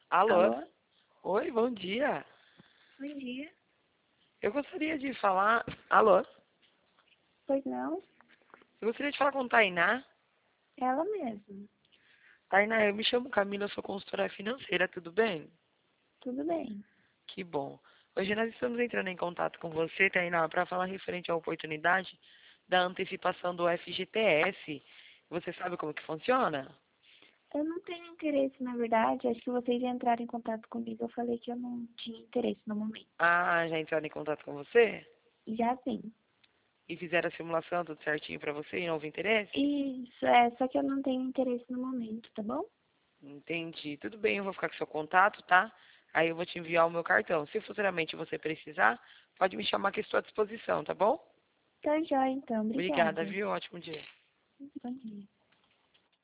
Alô? Alô? Oi, bom dia. Bom dia. Eu gostaria de falar... Alô? Pois não? Eu gostaria de falar com Tainá. Ela mesma. Tainá, eu me chamo Camila, eu sou consultora financeira, tudo bem? Tudo bem. Que bom. Hoje nós estamos entrando em contato com você, Tainá, para falar referente à oportunidade da antecipação do FGTS. Você sabe como que funciona? Eu não tenho interesse, na verdade. Acho que vocês entraram em contato comigo. Eu falei que eu não tinha interesse no momento. Ah, já entraram em contato com você? Já sim. E fizeram a simulação tudo certinho para você e não houve interesse? Isso, só que eu não tenho interesse no momento, tá bom? Entendi. Tudo bem, eu vou ficar com seu contato, tá? Aí eu vou te enviar o meu cartão. Se futuramente você precisar, pode me chamar que estou à disposição, tá bom? Tá jóia, então. Obrigada, Obrigada. viu? Ótimo dia. Bom dia.